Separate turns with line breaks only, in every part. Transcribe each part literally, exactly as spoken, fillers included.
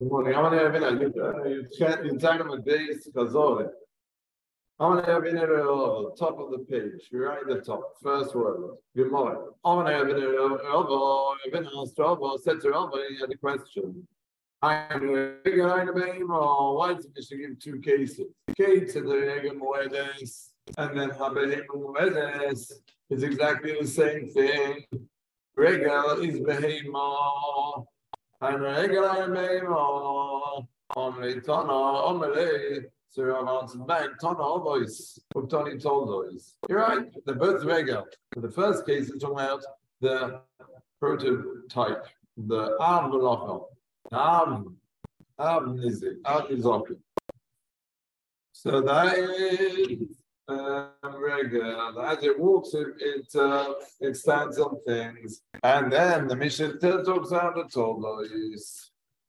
Good morning. I'm going to have you talking about days Chazor. I'm going to have the top of the page, right at the top, first word. Good morning. I'm going to have it over, said to Rabbi, he had a question. I'm going why does Mishnah give two cases? Case of the Regel Moedes, and then Habehim Moedes is exactly the same thing. Regel is Behema. And Regel Behema. Only Tana, only. So Rav answered back, Tana Ovois, Tani Toldois. You're right, they're both Regel. The first case is talking about the prototype, the Av V'Lochel. Av, Av Nizik, Av Nizokim. So that is um, Regel. As it walks, it it, uh, it stands on things. And then the Mishnah talks about the Toldois.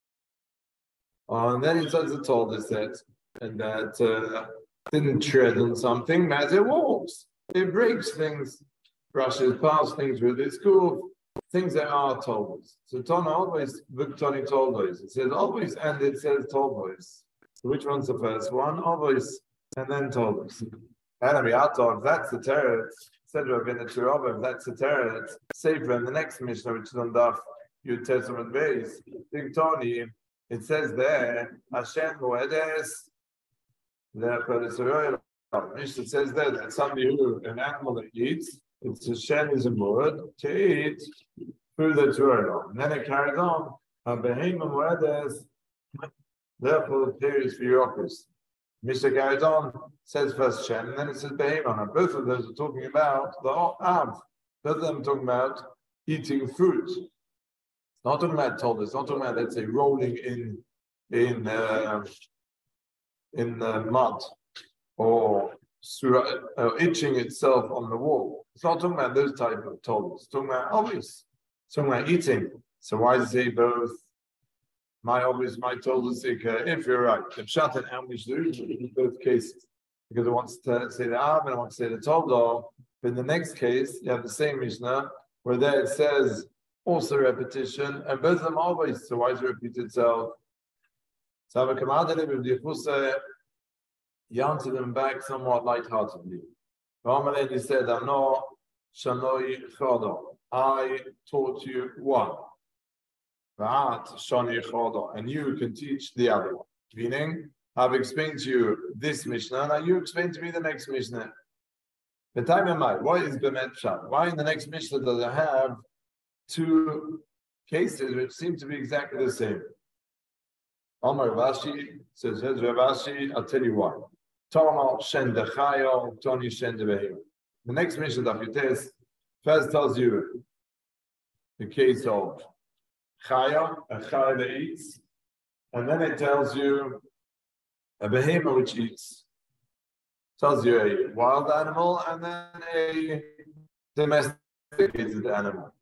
And then he says the Toldois that and that uh, didn't tread on something as it walks. It breaks things, brushes past things with its hoof, things that are tolbois. So Tana always, Tani tolbois. It says always and it says tolbois. So which one's the first one? Always and then tolbois. And if that's the terror, said Rav in the Cherova, if that's the terror, safer in the next Mishnah, which is on Daf Yud Testament base, Big Tony, it says there, Hashem Moedes. Therefore, it's a royal Mishnah says there that somebody who, an animal that eats, it's a shen is a word to eat through the Torah. And then it carries on, a behema moedes, therefore the period for Yokus. Mishnah carries on, says first shen, and then it says behema. Now both of those are talking about the av. Both of them are talking about eating fruit. It's not talking about told, it's not talking about, let's say, rolling in in uh, in the mud or uh, itching itself on the wall. It's not talking about those type of tolls. It's talking about obvious. It's talking about eating. So why does it say both? My obvious, my told us if you're right. The pshat and ambush in both cases. Because it wants to say the ab and it wants to say the toldo. But in the next case, you have the same Mishnah where there it says also repetition, and both of them always. So why does it repeat itself? So I come out of it with the Yefusa, he answered them back somewhat lightheartedly. Then he said, Ano Shanoi Chodo. I taught you one. Va'at Shani Chodo. And you can teach the other one. Meaning, I've explained to you this Mishnah, now you explain to me the next Mishnah. The time in mind, why is Bemet Pshat? Why in the next Mishnah does it have two cases which seem to be exactly the same? Omar Rashi says, Rashi, I'll tell you why. Tama Shen Dechayo, Tony Shen Debehim. The next Mishnah of Yutes first tells you the case of Chaya, a Chaya that eats, and then it tells you a Behema which eats. Tells you a wild animal and then a domesticated animal.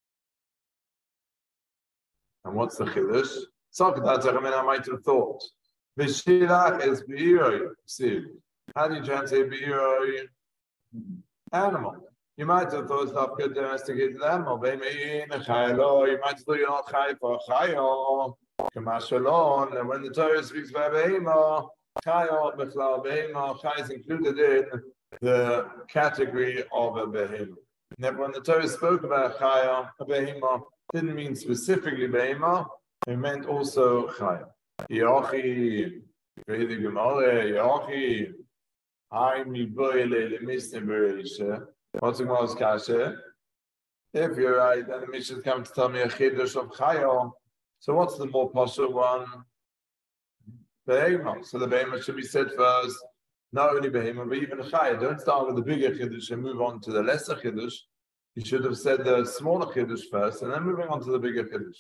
And what's the Chiddush? So I might have thought. V'shilach is be'iroi. See, how do you translate be'iroi? Animal. You might have thought it's not good domesticated animal. Be'me'in, a chaylo. You might have thought you're not chay for a chayo. Kamashalon. And when the Torah speaks about be'ema, chayo, b'chlal be'ema, chay is included in the category of a be'ema. Never when the Torah spoke about chayo, a be'ema, didn't mean specifically be'ema. It meant also chaya. Yochi, read the Gemara. Yochi, I mi boile le misne bereisha. What's the Gemara's kasha? If you're right, then the Mishnah come to tell me a chiddush of chaya. So what's the more partial one? Behema. So the behema should be said first. Not only behema, but even chaya. Don't start with the bigger chiddush and move on to the lesser chiddush. You should have said the smaller chiddush first, and then moving on to the bigger chiddush.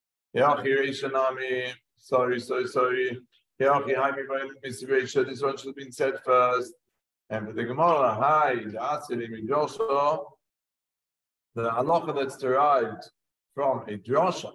Sorry, sorry, sorry. This one should have been said first. And for the Gemara, hi, the halacha that's derived from a drasha,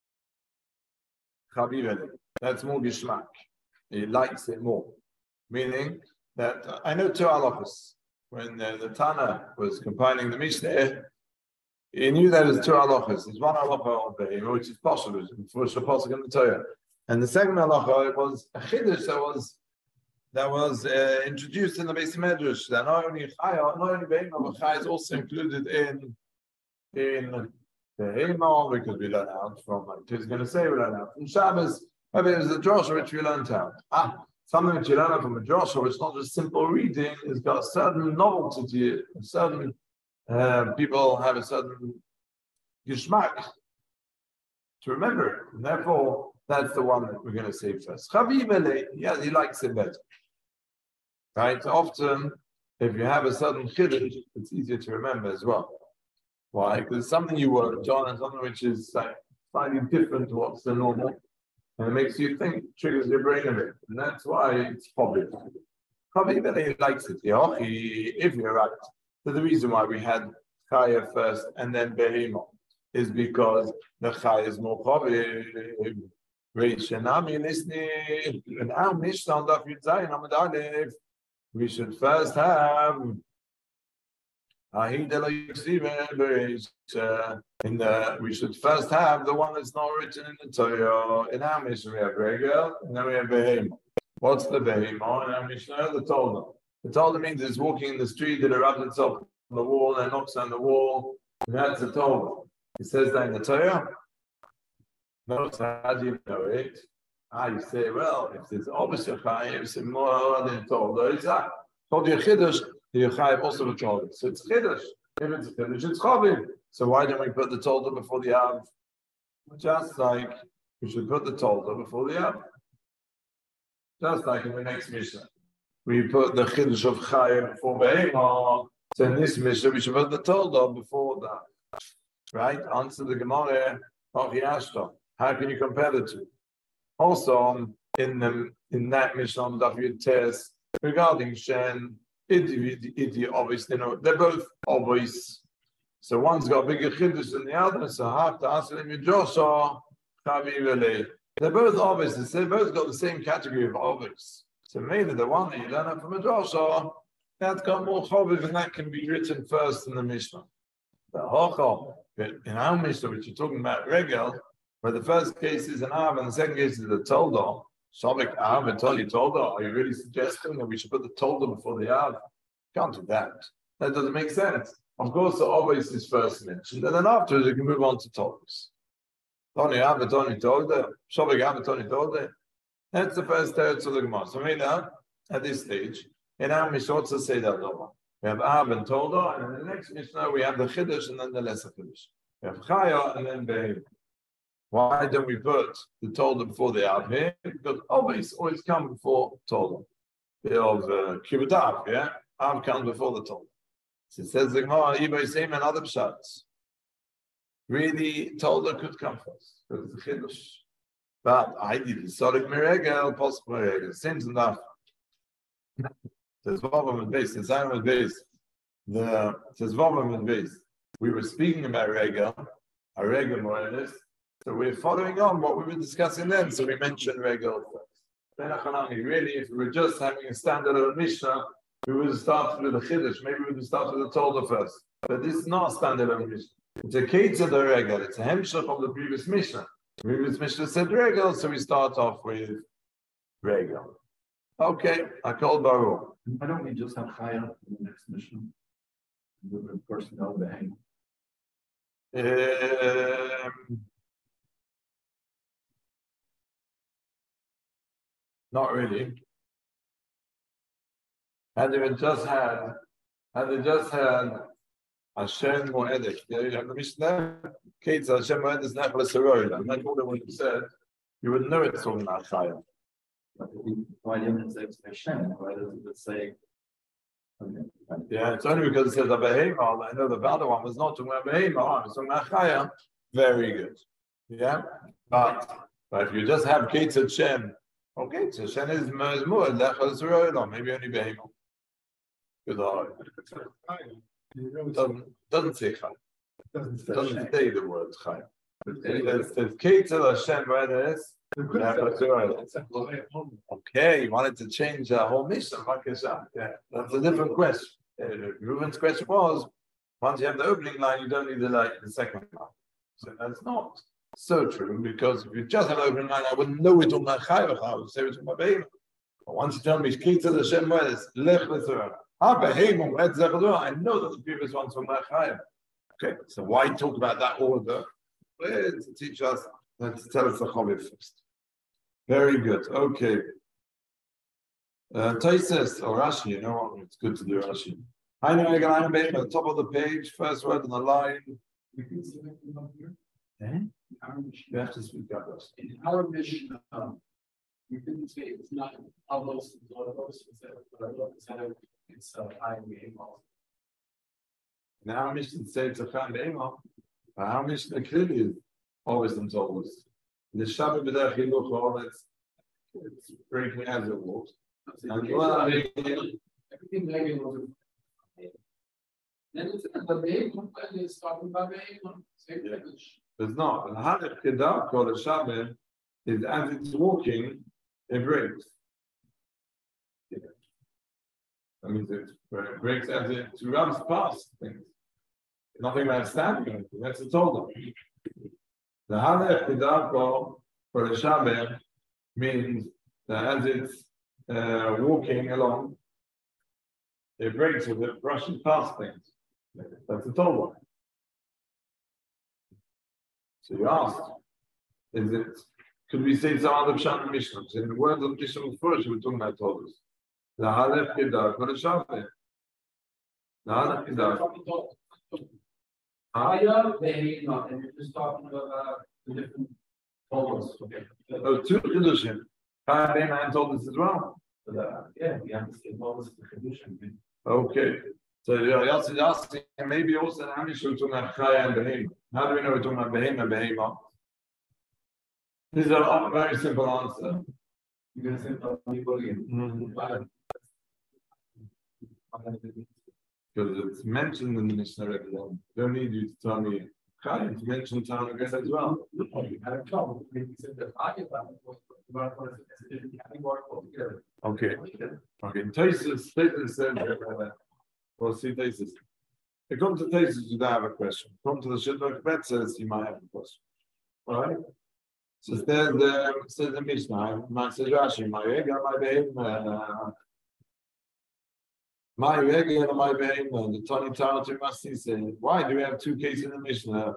that's more gishmak. He likes it more. Meaning that uh, I know two halachas. When uh, the Tana was compiling the Mishnah, he knew there was two halachas. There's one halacha of Behema, which is possible, which is possible in the Torah. And the second halacha was a chiddush that was that was uh, introduced in the Beis Medrash. That not only chaya, not only behema, but chaya is also included in in behema, because we learn out from like he's going to say we learn out from Shabbos. Maybe it was the drasha which we learned out. Ah, something which you learn out from a drasha, which is not just simple reading, it's got a certain novelty to it. A certain uh, people have a certain geschmack to remember it, and therefore that's the one that we're going to say first. Chavivele, yeah, he likes it better. Right? Often, if you have a certain chiddush, it's easier to remember as well. Why? Because it's something you worked on and something which is like slightly different to what's the normal, and it makes you think, triggers your brain a bit, and that's why it's popular. Chavivele, he likes it. Yeah, he, if you're right. So the reason why we had chaya first and then behemah is because the chaya is more chaviv. In our Mishnah on Daf Yud Zayin Amud Aleph, we should first have uh, in the we should first have the one that's not written in the Torah. In our Mishnah we have Regel, and then we have Behemah. What's the Behemah? In our Mishnah, the Tolda. The Tolda means it's walking in the street that it rubs itself on the wall and knocks on the wall. And that's the Tolda. It says that in the Torah. No, so how do you know it? Ah, you say, well, if there's obviously a chayiv, it's more than told. It's that. Told you a chiddush, the chayiv also a told. So it's chiddush. If it's a chiddush, it's chaviv. So why don't we put the tolda before the av? Just like we should put the tolda before the av. Just like in the next Mishnah. We put the chiddush of chayiv before behemah. So in this Mishnah, we should put the tolda before that. Right? Answer the Gemara of Yashta. How can you compare the two? Also, um, in the in that Mishnah on Daf Yud Tes regarding Shen, Idi, obviously, you know, they're both obvious. So one's got a bigger chiddush than the other. So half the Asalim Yudosha, Chavivele. They're both obvious. They both got the same category of obvious. So maybe the one that you learn from a drasha, that's got more chaviv, and that can be written first in the Mishnah. The hocha in our Mishnah, which you're talking about regel, where the first case is an av and the second case is the tolda. Shavik av and tell you tolda. Are you really suggesting that we should put the tolda before the av? Can't do that. That doesn't make sense. Of course, the obvious is first mentioned, and then afterwards you can move on to toldas. Tony av and Tony tolda. Shavik av and Tony tolda. That's the first teretz of the Gemara. So right now, at this stage, in our Mishnah, also say that over. We have av and tolda, and in the next Mishnah we have the chiddush and then the lesser chiddush. We have chaya and then behem. Why don't we put the tolda before the av here? Because always, always come before tolda. Of uh, kibbutz av, yeah? Av comes before the tolda. So it says the Gemara, Ibay Seim and other pshats. Really, tolda could come first, because it's a chiddush. But I did the Sodik Miregel, possible Miregel. Seems enough. Says Vavam and base, the Zion was base. The says Vavam and base. We were speaking about Regel, a Regel more or less. So we're following on what we were discussing then. So we mentioned Regel first. Really, if we were just having a standard of Mishnah, we would have started with the Chiddush. Maybe we would have started with the Tolda first. But this is not a standard of Mishnah. It's a case of the Regel. It's a hemshach of the previous Mishnah. The previous Mishnah said Regel, so we start off with Regel. Okay, I called Baruch.
Why don't we just have Chaya in the next mission? Of course, no bang.
Um, not really. Had they just had, had they just had Hashem Moedek, you have the Mishnah, Kate Hashem Moedek is Nechla Saroila, and that's all they would have said. You would know it's talking about Chaya.
Why didn't it say Hashem? Why does it say? Okay.
Yeah, it's only because it says a behemah. I know the other one was not talking about behemah, it's talking about Chaya. Very good. Yeah, but but if you just have Kate Hashem, okay, so Hashem is more Nechla Saroila, maybe only behemah. Good eye. Doesn't doesn't say Chaya. Doesn't, doesn't say the word Chaya. It says Kate Hashem where there is. Okay, you wanted to change the whole mission. Yeah, that's a different question. Uh, Reuven's question was, once you have the opening line, you don't need the like the second line. So that's not. So true, because if you just have open mind, I wouldn't know it on my chayvach, I would say it on my behemoth. But once you tell me, Kita the Shem words, Lech L'Torah, Ha behemoth, Et Zechador, I know that the previous one's from my chayv. Okay, so why talk about that order? Well, to teach us, and to tell us the Chaviv first. Very good, okay. Uh, Taises or Rashi, you know what? It's good to do Rashi. I know I got at the top of the page, first word on the line.
We can select them up here.
Eh?
Our mission.
You have to speak up.
In our mission, um, we couldn't say it's not all those, all those, it's uh, I M A.
Now, our mission says a kind of email. Our mission clearly is always and always. The Shabbat B'derech Hiluch, all it's it's breaking as it walks. And well, I mean,
everything negative was. Then it's the name, and it's talking about name, same language.
there's not. And Hanech Kedah called a Shabbat is as it's walking, it breaks. Yeah. That means it breaks as it runs past things. Nothing about standing on it. That's a total. The Hanech Kedah called for a Shabbat means that as it's uh, walking along, it breaks with it, brushing past things. That's a total. So you asked, is it, could we say some other Pshat Mishnahs? In the words of Mishnah first, we're talking about todos. The Halef Kedah for the Shabbat. The Halef Kedah.
Higher, they not, and you're just talking about the different todos. Okay.
Oh, two Kedushim. Chaim man told us as well.
But, uh, yeah, we understand todos is the condition.
Okay. So Yossi is asking, maybe also the Amish we're talking about Chaya and Behema. How do we know we're talking about Behema and Behema? This is a very simple answer.
You're going to say people again.
Mm-hmm. Because it's mentioned in the Mishnah already. I don't need you to tell me Chaya, it's mentioned time again as well.
I have trouble. We said that I get that.
Okay. Okay. Taisus, Taisus said, uh, well, see, Taisus. If you come to Taisus, you don't have a question. Come to the Shidduch Bet says you might have a question. All right? So there's the, says the Mishnah, my Rashi, my Ega, my Behema, my Ega, and my Behema, the Tony Tarot must say, why do we have two cases in the Mishnah?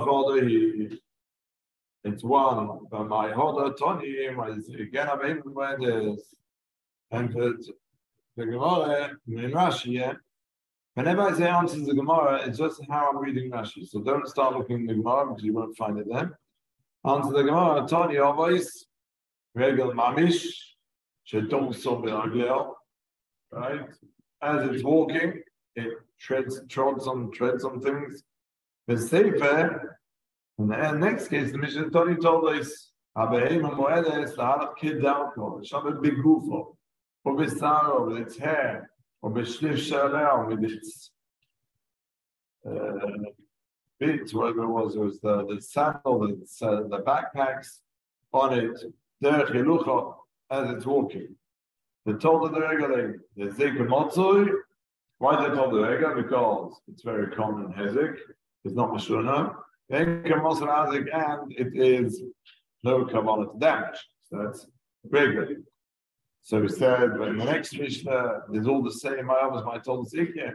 It's one, but my Hoda Tony, my Ega, Behema, where there's, and the Gemara, in Rashi, yeah. Whenever I say answers the Gemara, it's just how I'm reading Rashi. So don't start looking in the Gemara because you won't find it there. Answer the Gemara, Tony always, Regel Mamish, Shetom Sobe right? As it's walking, it treads, trods on, treads on things. The Sefer, in the next case, the Mishnah Tony told us, Abehem Moedes, the Halach Kid Dalko, Shabbat Big Gufo, or Bisaro with its hair, or Bishlif Shalel with its uh, bits, whatever it was, it was the, the sandal, the, uh, the backpacks on it, Derech Hilucha, as it's walking. They told the Regel, the Zika Motzoi. Why they told the Regel? Because it's very common in Hezek, it's not Mashuna. And it is no Kabbalah to damage. So that's regular. So we said, but in the next Mishnah, there's all the same. My others might told us again.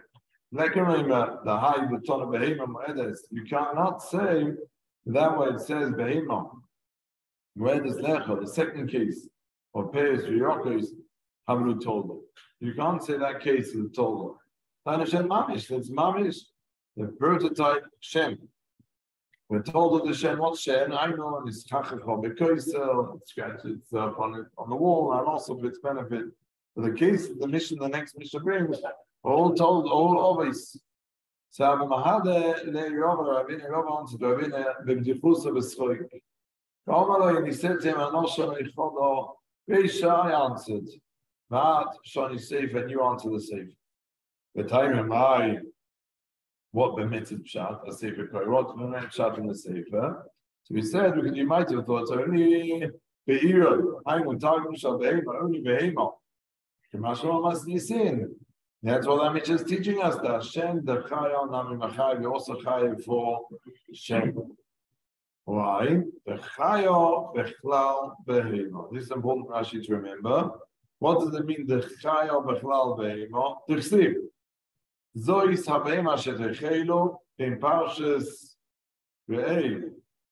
The high the ton of Behema Moedes. You cannot say that way it says Behema. Where does Lecha, the second case, or Peis V'Yokos, Hamru told you can't say that case is told. That's Mamish, that's Mamish, the prototype Shem. We're told of the Shem, what's Shem? I know, and it's Kachachom, because it's scratched itself on it on the wall, and also for its benefit. For the case, the mission, the next mission brings, all told, all always. So Mahade le Yover, Rabbi Yover answered, Rabbi B'Bdifusa B'Schoik. And he said to him, Anoshon Eichodo, Beisha, I answered. But Shani safe, and you answer the safe. The time am I. What permitted pshat, a sefer koi? What permitted pshat in the sefer? So we said because you might have thought only beiro. I'm on targum shal behema, only behema. Kemashma must be seen. That's what I'm just teaching us. That Shem the chayon nami machai. We also chayiv for Shem. Why? The chayo bechlal behema. This is important, Rashi, to remember. What does it mean? The chayo bechlal behema. T'chsiv. Zois habehema shetechelu in Parshas Re'ei.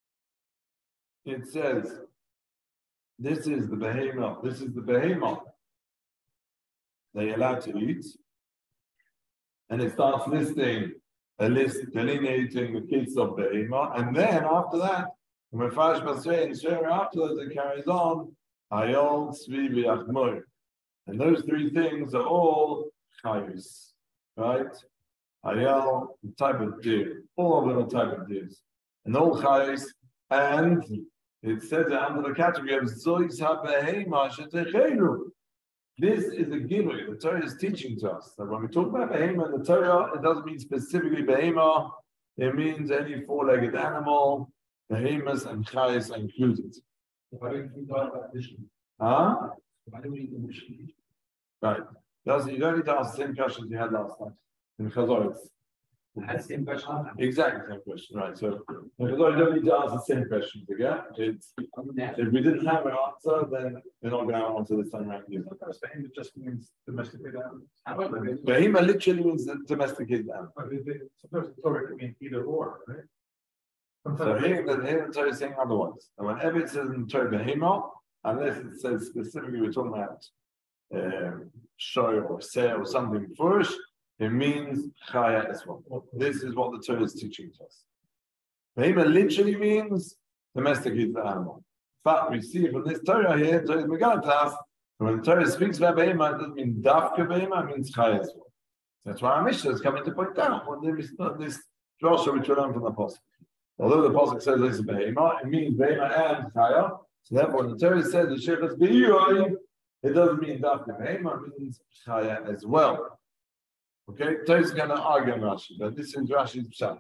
It says, this is the behema. This is the behema. They're allowed to eat. And it starts listing a list delineating the kids of behema, and then after that, when Fash Basrei and Share after that, it carries on Ayol, Tzvi, V'Yachmoy. And those three things are all chayus, right? Ayol, the type of deer, all of them are type of deers, and all chayus, and it says it under the category of Zois HaBehema Shetechelu. This is a gimmick the Torah is teaching to us. That when we talk about behema in the Torah, it doesn't mean specifically behema. It means any four-legged animal. Behemas and chayes are included.
Why do we talk about vision?
Huh?
Why do we need the vision?
Right. That's, you don't need to ask the same questions you had last time. In Chazor,
I had the same question.
exactly the same question, right? So in Chazor, you don't need to ask the same questions again. It's, if we didn't have an answer, then we're not going to answer this time around.
Behema just means domesticated animals.
Behema literally means domesticated animal.
Sometimes the Torah can mean either or, right?
So here, the, here the Torah is saying otherwise. And whenever it says in the Torah behema, unless it says specifically we're talking about um, shoy or seh or something first, it means chaya as well. This is what the Torah is teaching to us. Behema literally means domesticated animal. But we see from this Torah here, the Torah is Megillah to us, when the Torah speaks about behema, it doesn't mean dafka behema, it means chaya as well. That's why our Mishnah is coming to point out when there is not this drasha which we learn from the Apostle. Although the Pasuk says this is behema, it means behema and chaya. So therefore, when the Torah says the shechas be'iyoi, it doesn't mean dafka behema, it means chaya as well. Okay, Torah is going to argue on Rashi, but this is Rashi's pshat.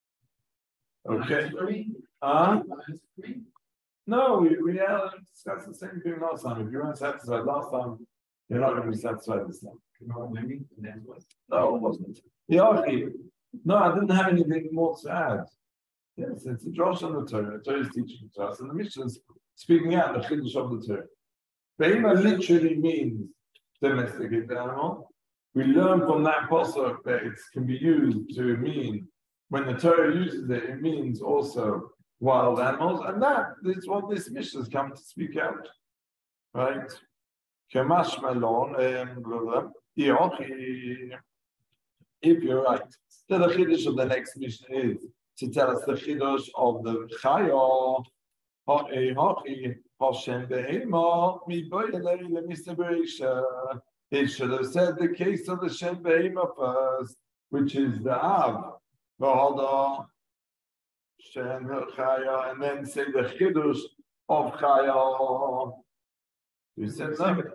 Okay. Uh, no, we, we uh, discussed the same thing last time. If you weren't satisfied last time, you're not going to be satisfied this time. No, it wasn't. Yachi. No, I didn't have anything more to add. Yes, it's a Josh on the Torah. The Torah is teaching to us, and the Mishnah is speaking out the Chiddush of the Torah. Behema literally means domesticated animal. We learn from that pasuk that it can be used to mean, when the Torah uses it, it means also wild animals, and that is what this Mishnah has come to speak out. Right? Kamash Malon, if you're right, so the Chiddush of the next Mishnah is to tell us the Chiddush of the Chaya, Hashem Behema, Mi Boyelei LeMister Bereisha. It should have said the case of the Shem Behema first, which is the Av, V'Hada, Shem Chaya, and then say the Chiddush of Chaya. You said that?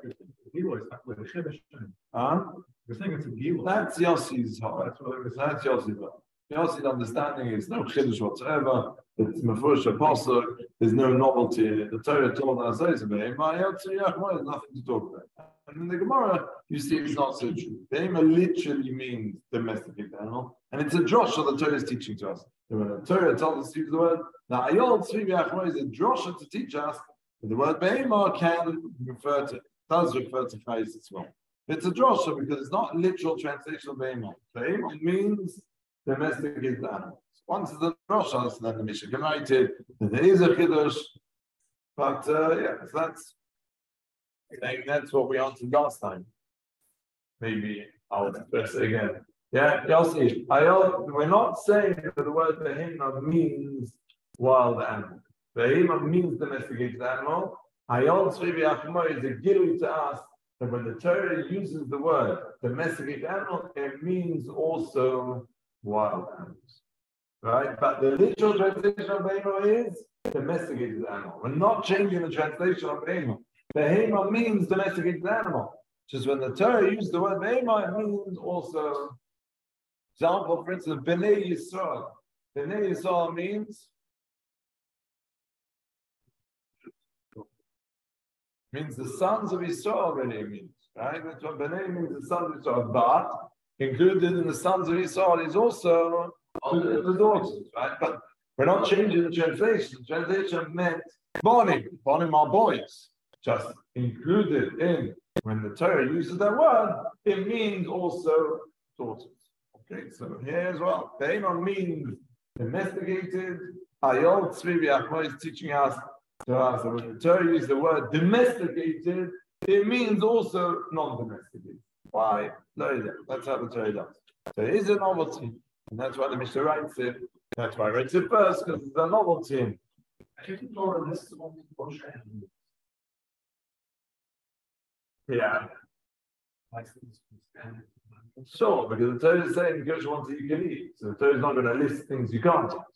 Huh?
You're saying it's a gilul.
That's Yossi's heart. That's Yossi's heart. Yossi's understanding is no chiddush whatsoever. It's mefurish apostle. There's no novelty in it. The Torah told us there's nothing to talk about. And in the Gemara, you see it's not so true. Behema literally means domesticated animal, and it's a drasha the Torah is teaching to us. And when the Torah told us to use the word, now ayol tzvi v'achmor is a drasha to teach us that the word behema can refer to, does refer to chayis as well. It's a drasha because it's not literal translation of behema. Behema means domesticated animals. Once it's a drasha, so then the Mishnah can write it. There is a chiddush, but uh, yeah, so that's that's what we answered last time. Maybe I'll express it again. Yeah, Yossi, we're not saying that the word behema means wild animal. Behema means domesticated animal. Ayol tzvi v'achmor is a gilui to us that when the Torah uses the word domesticated animal, it means also wild animals. Right? But the literal translation of behema is domesticated animal. We're not changing the translation of behema. Behema means domesticated animal. Just when the Torah used the word behema, it means also, example, for instance, Bnei Yisrael. Bnei Yisrael means means the sons of Yisrael. Bnei means, right? That's what Bnei means, the sons of Yisrael. But included in the sons of Yisrael is also the daughters, right? But We're not changing the translation. The translation meant bonim. Bonim are boys. Just included in, when the Torah uses that word, it means also daughters. Okay, so here as well. Beimon means domesticated. Ayol Tzvi B'Achma is teaching us to us that when the Torah uses the word domesticated, it means also non-domesticated. Why? No, that's how the Torah does. So it is a novelty. And that's why the Mishnah writes it. That's why I write it first, because it's a novelty. Yeah. Sure, because the Torah is saying Gersh wants you can eat. So the Torah is not going to list things you can't eat.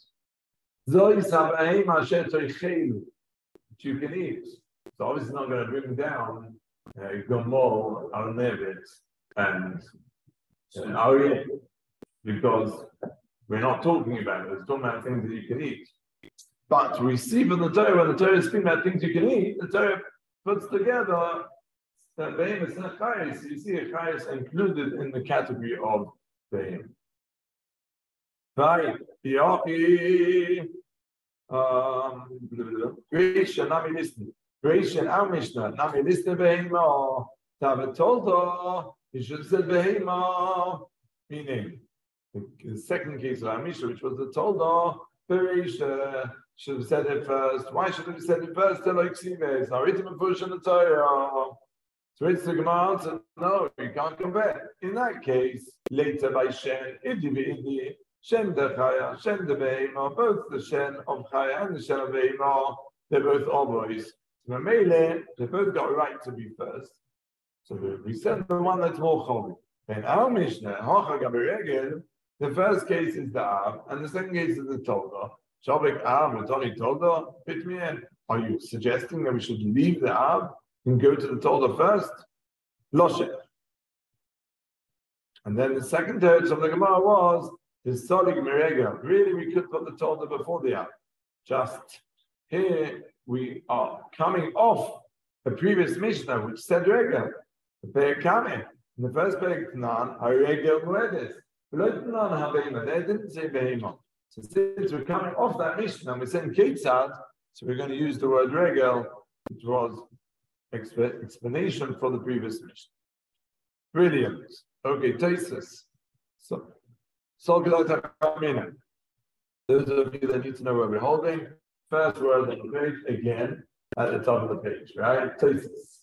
Which you can eat. So obviously not going to bring down uh, Gomor, Al-Nevet, and Ariel, because we're not talking about it. It's talking about things that you can eat. But we see from the Torah, when the Torah is speaking about things you can eat, the Torah puts together the Behemoth and Chayes. You see a Chayes included in the category of Behemoth. Right. Yochi. Um, Creation, Nami Listen. Creation, our Mishnah. Nami Listen Behemoth. Tavet Toldo. You should have said Behemoth. Meaning, the second case of our Mishnah, which was the Toldo, Bereisha, should have said it first. Why should have said it first? Tell like Sives. Now, written in push on the Torah. So it's the Gemara answer, no, you can't compare. In that case, later by Shen, Idi Idi, Shen de Chaya, Shen de Beima, both the Shen of Chaya and the Shen of Beima, they're both oboes. So Mele, they both got a right to be first. So we said the one that's more chobi. In our Mishnah, Hocha Gabiregel, the first case is the Av, and the second case is the Tolda. Shabik Av, it's only Tolda. Fit me in. Are you suggesting that we should leave the Av and go to the Tolda first? Loshe. And then the second teretz of the Gemara was the Solig Merega. Really, we could put the Tolda before the Av. Just here, we are coming off the previous Mishnah, which said Rega. The Peir Kameh. In the first Peir Knan, Haregel Muedes. They didn't say Behemah. So since we're coming off that Mishnah, we're saying Ketzad, so we're going to use the word Regel, which was exp- explanation for the previous Mishnah. Brilliant. Okay, Tesis. So, those of you that need to know where we're holding, first word on the page, again, at the top of the page, right? Tesis.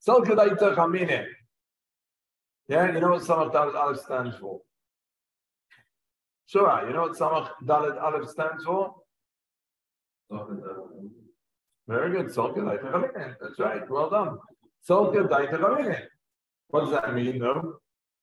Yeah, you know what Samach Dalet Aleph stands for? Sure, you know what Samach Dalet Aleph stands for? Very good. Solke Daita Chavine. That's right. Well done. Solke Daita Chavine. What does that mean, though?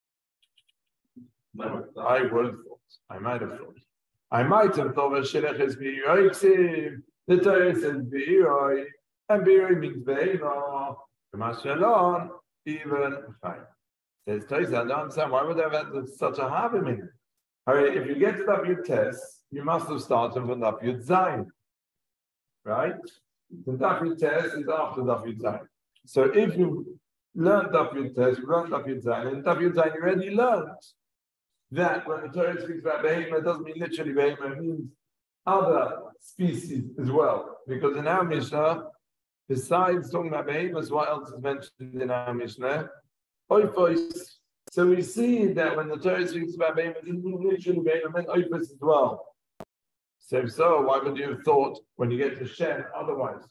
I would have thought. I might have thought. I might have thought that Shilech is B'iroi. The Torah says B'iroi, and B'iroi means Be'ino. Mashalon, even fine. Says Torah, I don't understand why would they have had such a havim in it. All right, if you get to Daf Yud Tes, you must have started from Daf Yud Zayin, right? The Daf Yud Tes is after Daf Yud Zayin. So if you learned Daf Yud Tes, you learned Daf Yud Zayin, and Daf Yud Zayin you already learned that when the Torah speaks about behemoth, it doesn't mean literally behemoth, it means other species as well. Because in our Mishnah, besides talking about behemoths, what else is mentioned in our Mishnah? Oifos. So we see that when the Torah speaks about behemoth, it doesn't mean literally behemoth, it meant oifos as well. So if so, why would you have thought when you get to Shem otherwise?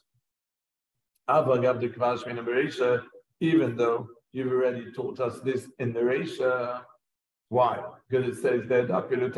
Even though you've already taught us this in the Reisha. Why? Because it says that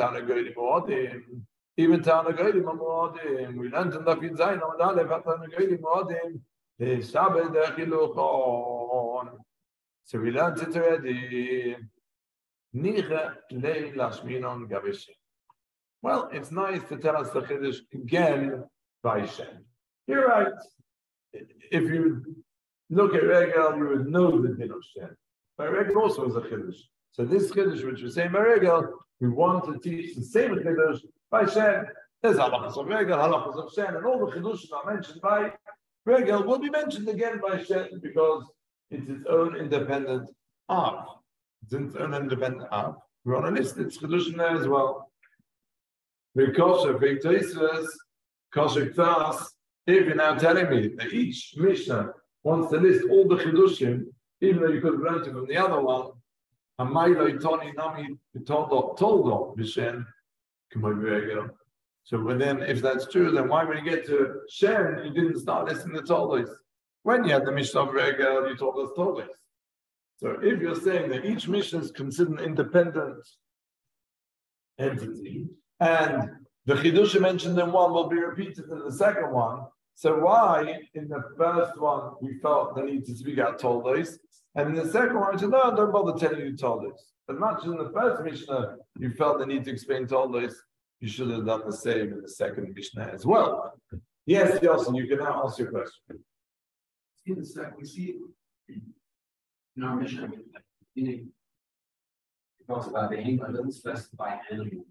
even Tana Goyim Moadim. We learned in Daf Zayin on Aleph Tana Goyim Moadim. The Shabbat Dechiluchon. So we learned it already. Nicha Lei Lashminon Gavish. Well, it's nice to tell us the Chiddush again by Shem. You're right. If you look at Regel, you would know the din of Shem. But Regel also is a Chiddush. So this Chiddush, which we say by Regel, we want to teach the same Chiddush by Shem. There's halachas of Regel, halachas of Shem, and all the Chiddushs are mentioned by Regel will be mentioned again by Shem because it's its own independent art. It's its own independent art. We're on a list, it's Chiddush in there as well. Because of big Tosfos, Koshik Thas, if you're now telling me that each Mishnah wants to list all the Chidushim, even though you could have learned it from the other one, and Mailo Toni Nami told told Vishen, so but then if that's true, then why when you get to Shem, you didn't start listening to Toldos? When you had the Mishnah of Regel, you told us Toldos. So if you're saying that each Mishnah is considered an independent entity, and the Chidush mentioned in one will be repeated in the second one, so why in the first one we felt the need to speak out Toldos, and in the second one we said, no, don't bother telling you Toldos. As much as in the first Mishnah you felt the need to explain Toldos, you should have done the same in the second Mishnah as well. Yes, Yossi, you can now ask your question.
See the second, we see in our Mishnah, it talks about the animal, it doesn't specify animals.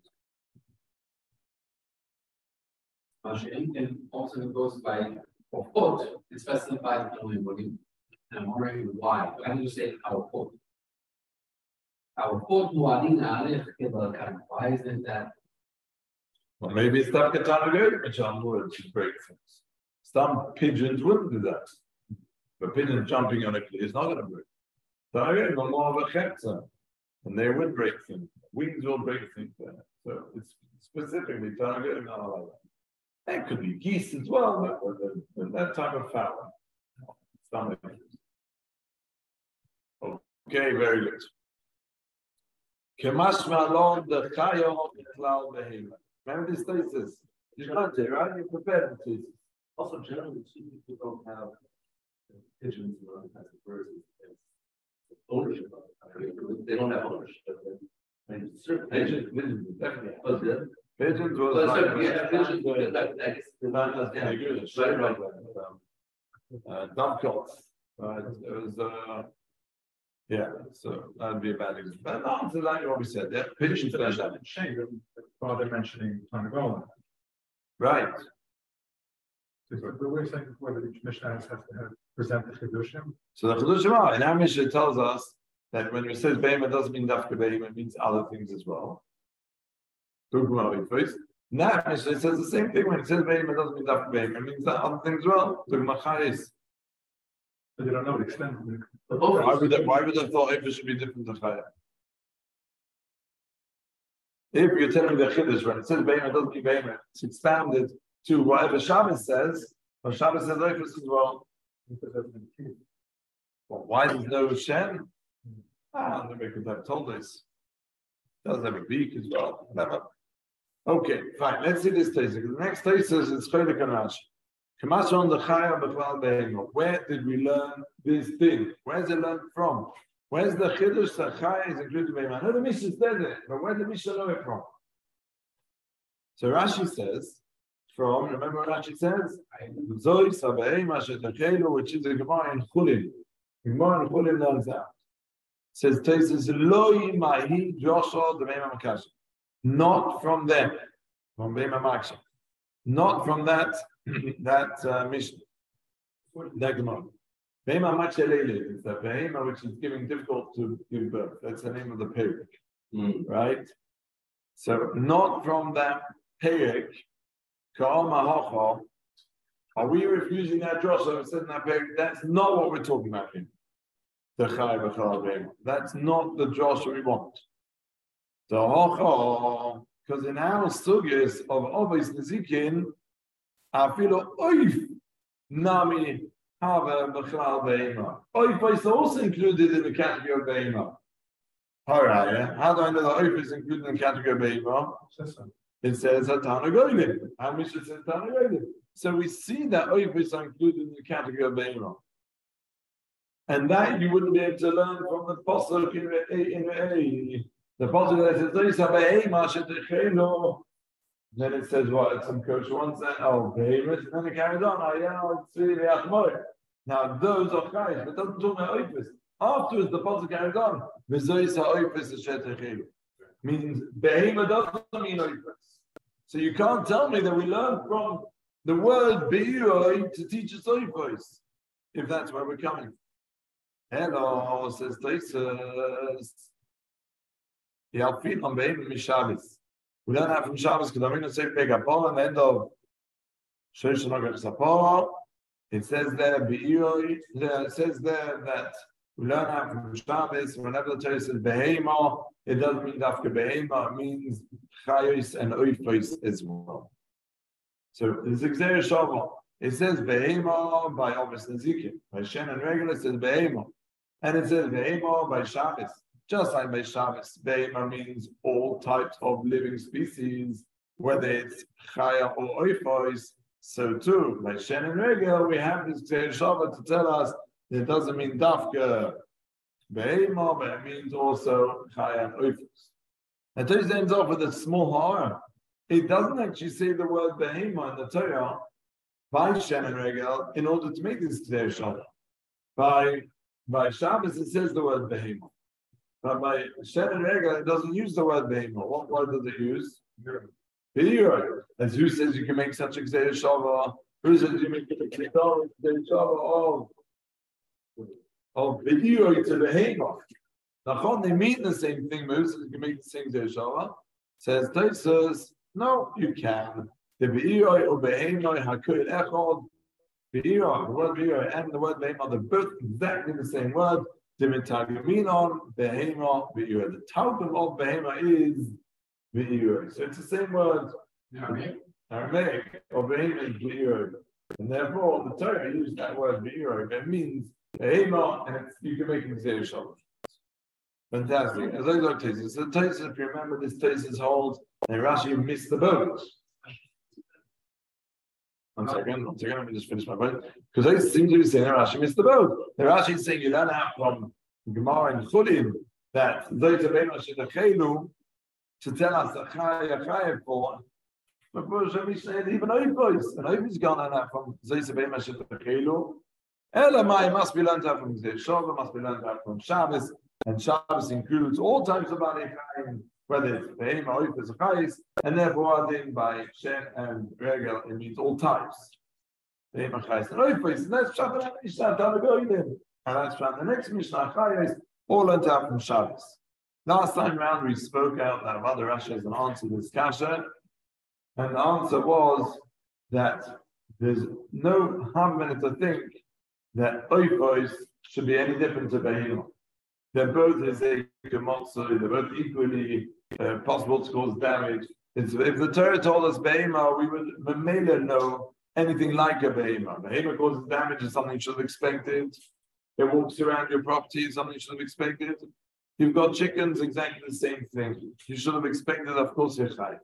And also it goes by for foot, it specifies only volume. And I'm wondering why. I understand our foot. Our foot, why is it that?
Well, maybe it's not Katana which are words to break things. Some pigeons wouldn't do that. But pigeons jumping on a cliff is not going to break. So again, the more of a chepsa, and they would break things. Wings will break things there. So it's specifically Tana not allowed that. It could be geese as well, but, but that type of fowl. Some okay, very good. Kemashma alone the chayo of the cloud behema. Remember this thesis? You learned it, right? You prepared the thesis.
Also, generally, people don't have pigeons as a bird as ownership of it. They don't have ownership of it. I mean, certain
Pigeons, pigeons, definitely.
But then,
Pigeons was
but
like,
certain, yeah, pigeons, but that, that is
the man that's very good. Straight like that. Um, uh, dovecotes. Right? It was, uh, yeah, so that'd be a bad example. But no, to like what we said, yeah, pigeons are that.
Shame that Father mentioning Tanagola.
Right.
But we were saying before that each Mishnah has to have present the Chidushim.
So the Chidushim are, and our Mishnah tells us that when we say Behema, it doesn't mean Dafka Behema, it means other things as well. First. Now Mishnah says the same thing when it says Behema, it doesn't mean Dafka Behema, it means that other things as well.
But they don't know the extent of the.
Why would they, why would they thought if it should be different than Chaya? If you're telling me the Chiddush, when it says Behema, it doesn't mean Behema, it's expanded to whatever Shabbos says, or Shabbos says Ophis as well. Well, why does no Shem? Ah, then we could have told this. Does have a beak as well. Whatever. Okay, fine. Let's see this thesis. The next thesis is Chelik and Rashi. Kamashon the Chaya B'Klal Behema. Where did we learn this thing? Where's it learned from? Where's the Chiddush that Chaya is included in Behema? I know the Mishnah said it, but where did the Mishnah know it from? So Rashi says, from, remember what Rashi says? Zoy Sabahema Shetakelu, which is a Gemara in Chulin. Gemara in Chulin learns out. Says Tesis Loi Mahi Joshua the Behema Makash. Not from them, from Behema Maksha. Not from that that uh, mission. That Gemara. Behema Maksha Leile is the Behema which is giving difficult to give birth. That's the name of the Perek.
mm.
Right? So not from that Perek. Are we refusing that drosh that was said in that perek? That's not what we're talking about here. The Chai B'Chal Behema. That's not the drosh we want. The Hocha, because in our sugis of Ovis Nezikin, Afilo Oif Nami Hava B'Chal Behema. Oif is also included in the category of Behema. All right, yeah. How do I know that Oif is included in the category of Behema? It says Hatana Goyim. How much it says Hatana Goyim? So we see that Oifis are included in the category of Behema. And that you wouldn't be able to learn from the Pasuk in A. In A. The Pasuk that says, Behema Shetechelo. Then it says what? It's some coach one said, oh, Behema. And then it carries on. Oh, yeah, it's really Achmoy. Now, those are guys, but it doesn't talk about Oifis. Afterwards, the Pasuk carries on. V'zois ha'Oifis Shetechelo. Means Behema doesn't mean Oifis. So you can't tell me that we learn from the word Be'iroi to teach us Oifos, if that's where we're coming. Hello, says Taisus. Yalfin on Behema Mishavis. We learn that from Shabbos because I'm going to say Pegapol and end of It says there, it says there that we learn out from Shabbos, whenever the Torah says behema, it doesn't mean dafka behema, it means chayos and oifos as well. So there's Gzeir Shava. It says behema by Obis Nezikim. By Shen and Regular it says behema. And it says behema by Shabbos. Just like by Shabbos, behema means all types of living species, whether it's chaya or oifos. So too, by Shen and Regular, we have this Gzeir Shava to tell us it doesn't mean dafka behema, but it means also chaya and oifos. And Torah ends off with a small ha'ara. It doesn't actually say the word behema in the Torah by Shen and Regel in order to make this Gzeir Shava. By by Shabbos it says the word behema, but by Shen and Regel it doesn't use the word behema. What word does it use? B'yiroi. As who says you can make such a Gzeir Shava? Who says you make a Gzeir Shava of of b'yiroi to behema? Nachon, they mean the same thing. Who says you can make the same Gzeir Shava? Says Tosfos, no, you can. The be'iroi or behemoi hakud echod. Be'iroi, the word be'iroi and the word behemoi, they're both exactly the same word. The mitagaminon behemoi be'iroi. The targum of behemoi is be'iroi. So it's the same word. Aramaic. Aramaic or behemoi is be'iroi. And therefore, the Torah used that word be'iroi, but it means behemoi, and it's, you can make it Gzeir Shava. Fantastic. As I look at this, so Tosfos, if you remember, this Tosfos holds that Rashi missed the boat. One second, one second, let me just finish my point. Because they seem to be saying that Rashi missed the boat. The Rashi is saying you learn out from Gemara and Chulim that Zoyta Beno Shedachelu to tell us that Chaya Chaya for. But we said even Oifos, and Oifos gone out from Zoyta Beno Shedachelu. Elamai must be learned out from Gzeir Shava, must be learned out from Shabbos. And Shabbos includes all types of Bali Chayim, whether it's Behema, Oifos, or Chayis, and therefore then by Shen and Regel, it means all types. Behema, Chayis, and Oifos, and that's Shabbat and Mishnah, and that's from the next Mishnah, Chayis, all learned out from Shabbos. Last time round, we spoke out that other Rasha and answered this kasha, and the answer was that there's no harm to think that Oifos should be any different to Behema. They're both as a gemotzo, they're both equally uh, possible to cause damage. It's, if the Torah told us behema, we would mamela know anything like a behema. Behema causes damage is something you should have expected. It walks around your property is something you should have expected. You've got chickens, exactly the same thing. You should have expected, of course, a chai.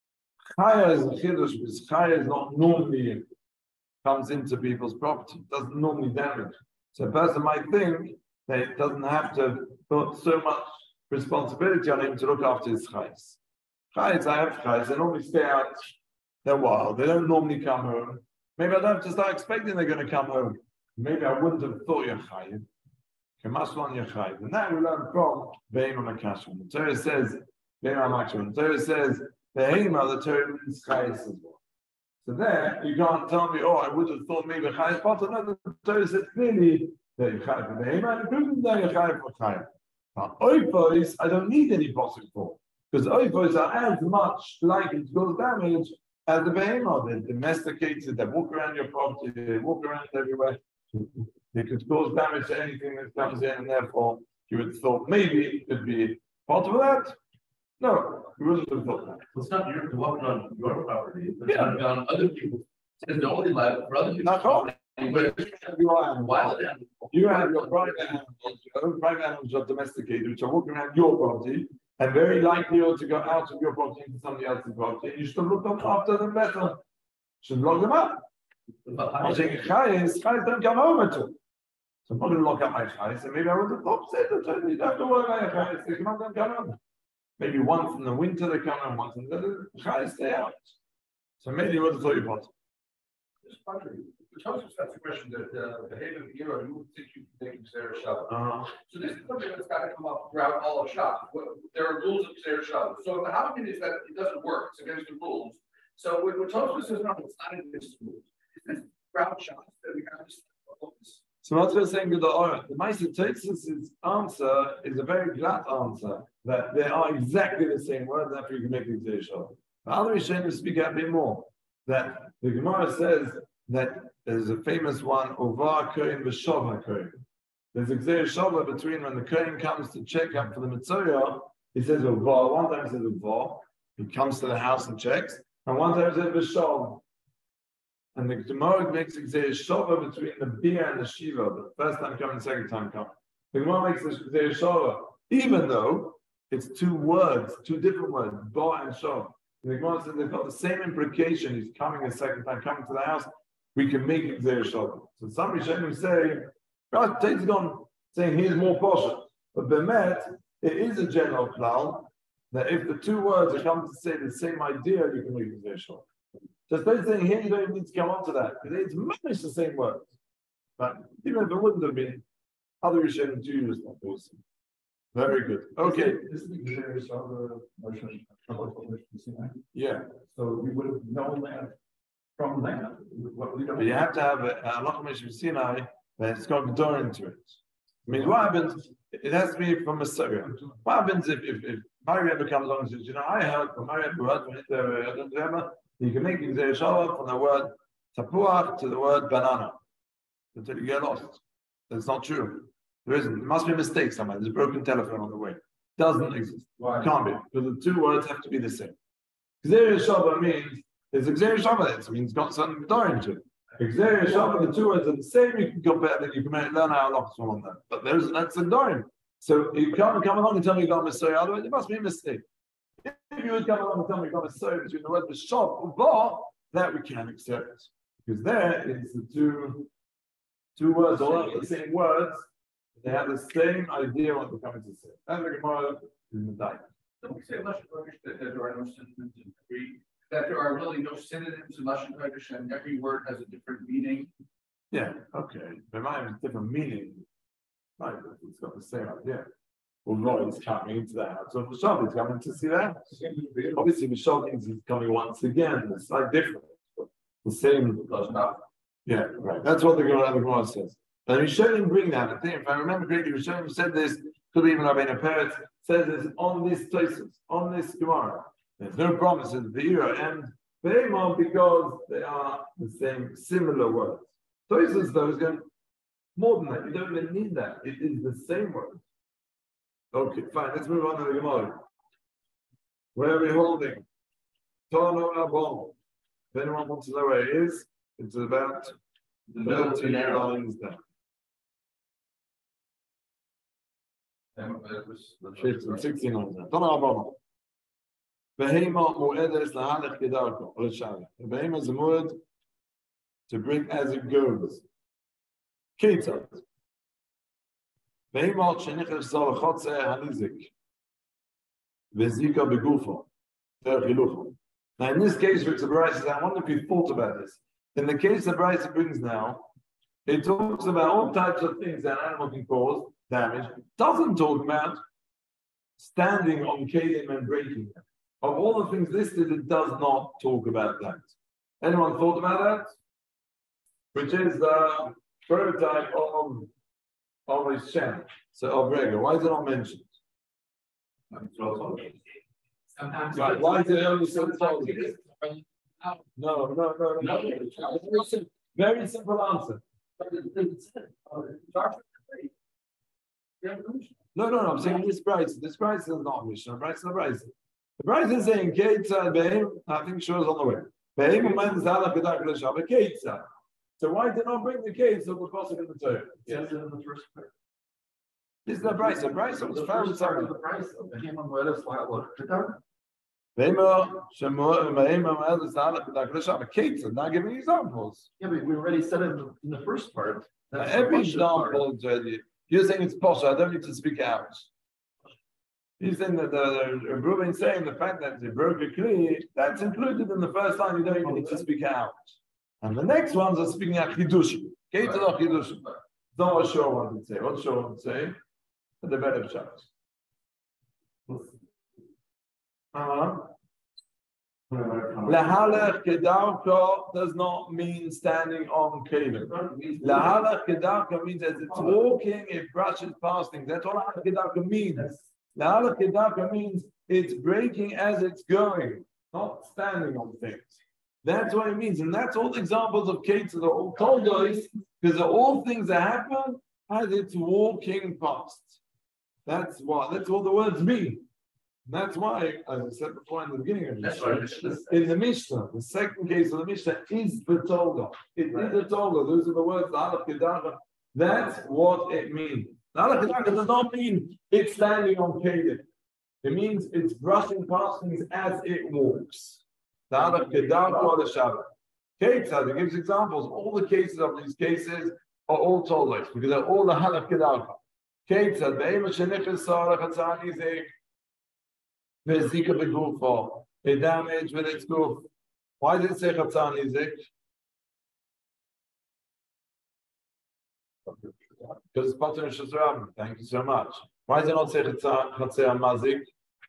Chaya is a chiddush, because chaya is not normally comes into people's property. It doesn't normally damage. So a person might think that it doesn't have to put so much responsibility on him to look after his chayes. Chayes, I have chayes, they normally stay out a while. They don't normally come home. Maybe I don't have to start expecting they're going to come home. Maybe I wouldn't have thought you're chayiv. Kemaslan you're chayiv. And that we learn from Behema Makashman. The Torah says, Behema Makashman. The Torah says, Behema, the Torah means chayes as well. So there, you can't tell me, oh, I would have thought maybe chayes, but no, the Torah says clearly, that you chayiv for behema, and proven that you chayiv for chayiv. Now, oifos, I don't need any posuk for, because oifos are as much likely to cause damage as the behema. They're domesticated, they walk around your property, they walk around everywhere. They could cause damage to anything that comes in, and therefore you would have thought maybe it could be part of that. No, you wouldn't have thought that.
It's not your to walk on your property, it's yeah. not on other people's. It's the only life for other people.
Not all. But you are
wild animals.
You have your private animals, your own private animals are domesticated, which are walking around your property, and very likely to go out of your property into somebody else's property. You should look after them better. You should lock them up. I'm saying chayes, chayes don't come home at all. So I'm not going to lock up my chayes, and maybe I would have thought, you don't have to worry about your chayes, they come home. Maybe once in the winter they come home, once in the chayes stay out. So maybe you would have thought you possible.
Tosfos that's a question that uh, the Haven era, you would think you could make Gzeir Shava.
Uh-huh.
So this is something that's got to come up throughout all of Shabbos. There are rules of Gzeir Shava. So how can is that it doesn't work? It's against the rules. So when, when Tosfos says no, it's not against the rules. Is this throughout Shabbos that we have this?
So what we're saying with the Orah, the Meister Tosfos' answer is a very flat answer that they are exactly the same words after you can make Gzeir Shava. The other Rishonim speak out a bit more. that the Gemara says that there's a famous one, Uvar Kohen v'Shova Kohen. There's a Gzeir Shova between when the Kohen comes to check up for the Mitzvah, he says Uvar, one time he says Uvar, he comes to the house and checks, and one time he says V'Shov. And the Gemara makes a Gzeir Shova between the Bia and the Shiva, the first time coming, the second time coming. The Gemara makes a Gzeir Shova, even though it's two words, two different words, Ba and Shov. And the Gemara says they've got the same implication. He's coming a second time, coming to the house. We can make it Gzeir Shova. So some Rishonim say, right, takes it on, saying here's more portion. But Bemet, it is a general klal that if the two words are coming to say the same idea, you can make it Gzeir Shova. Just by saying here, you don't even need to come on to that because it's much the same words. But even if it wouldn't have been, other Rishonim do use that also. Very good. Okay.
This is the Gzeir Shova motion.
Yeah.
So we would have known that from that. What we don't.
But you have to have a Halakha Mishra Sinai that it's got door into it. I mean, what happens? It has to be from a Surah. What happens if if, if my Rebbe comes along and says, you know, I heard from my Rebbe, heard you can make Gzeir Shova from the word tapuach to the word banana until you get lost. That's not true. There isn't. There must be a mistake somewhere. There's a broken telephone on the way. Doesn't exist.
Why?
Can't be. Because the two words have to be the same. Gzeir Shova means there's a Gzeir Shova. It means got something door into it. Gzeir Shova, the two words are the same. You can compare them. You can learn how to lock on them. But there's that's a dorim. So you can't come along and tell me you got a Messiah. Otherwise, it must be a mistake. If you would come along and tell me you got a Messiah between the word B'Shov and Ba, that we can accept. Because there is the two two words, all the same words. They have the same idea what they're coming to say. And the Gemara is in the diet.
Don't we say Lashon Kodesh that there are no synonyms in every, that there are really no synonyms in Lashon Kodesh and every word has a different meaning?
Yeah, okay. They might have a different meaning. Right, but it's got the same idea. Well, Roy is coming into the house. So B'Shov is coming to see that. Obviously, B'Shov means he's coming once again. It's like different. The same. Yeah, right. That's what the Gemara, the Gemara says. And Rishonim bring that. I think if I remember correctly, Rishonim said this, could be even Rabbeinu Peretz says this on this places, on this Gemara. There's no promises, Ve'ira and Ve'ema, because they are the same, similar words. Tosis though is going more than that. You don't even need that. It is the same word. Okay, fine. Let's move on to the Gemara. Where are we holding? Tono Rabon. If anyone wants to know where it is, it's about thirteen lines down. fifteen, sixteen lines down. Tono Rabon. Behema mu'edes lahalech kedarko. Behema is a word to bring as it goes. Ketzat. Behema shenichel zal chotze hanizik. Vezika begufo. Terchilucho. Now in this case, Rick Sabarai says, I wonder if you thought about this. In the case that Bryce brings now, it talks about all types of things that an animal can cause damage. It doesn't talk about standing on kelim and breaking them. Of all the things listed, it does not talk about that. Anyone thought about that? Which is the prototype of of a Shem, so of Rega. Why is it not mentioned?
Sometimes.
Right. Why is it only so told? No, no, no, no. Very simple, very simple answer. No, no, no. I'm saying this price. This price is not Mishnah. Price is the price. The price is saying Keitza Behem. I think shows on the way. Behem Uman Zala Kedak L'Shav Keitza. So why did not bring the case of the Pasuk in the Torah?
Yes, in the first part.
This is the price. The price was found somewhere.
The price of the human lettuce, like what?
Behema Shemor Behema Uman Zala Kedak L'Shav Keitza. Now giving examples.
Yeah, but we already said it in the, in the first part. That's the
Every
first part.
example, Jody, you're saying it's possible. I don't need to speak out. He's saying that the, the Reuben saying the fact that they broke a kli, that's included in the first line. You don't even need to speak out. And the next ones are speaking out chidushim. Keitza or chidushim. Not what Shor wanted to say. What Shor wanted to say? The developed Shabbos. Uh-huh. Lahalach kedarko does not mean standing on kelim. Lahalach kedarko means as it's walking, it brushes past things. That's what lahalach kedarko means. Lahalach kedarko means it's breaking as it's going, not standing on things. That's what it means. And that's all the examples of Kates that are all told us, because they're all things that happen as it's walking past. That's what, that's all the words mean. That's why, as I said before in the beginning of the Mishnah, in the Mishnah, the second case of the Mishnah is the Torah. It right. is the Torah. Those are the words, the Halach Kedacha. That's what it means. The Halach Kedacha does not mean it's standing on Kedah. It means it's brushing past things as it walks. The Halach Kedacha or the Shabbat. Ketzad, it gives examples. All the cases of these cases are all told us because they're all the Halach Kedacha. Ketzad, Be'ema Shenichas Sarah Chatzani Zek. Vezika begufo, a damage with its goof. Why did it say chatzan izik? Because it's pater shesram. Thank you so much. Why does it not say chatzan mazik?